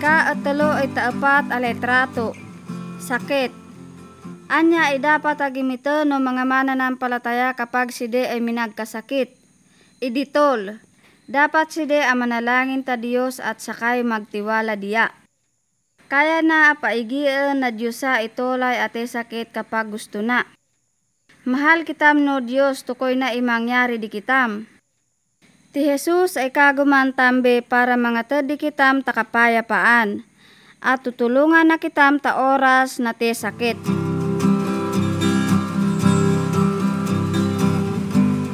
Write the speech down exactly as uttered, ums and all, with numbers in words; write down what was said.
Ika at talo ay taapat a letrato. Sakit. Anya ay dapat agimito no mga mananampalataya kapag side ay minagkasakit. Iditol. Dapat side a manalangin ta Dios at sakay magtiwala diya. Kaya na apaigian na Diyosa itolay ate sakit kapag gusto na. Mahal kitam no Dios tukoy na imangyari di kitam. Ti Jesus ay kaguman tambe para mga tadi kitam takapayapaan at tutulungan na kitam ta oras na te sakit.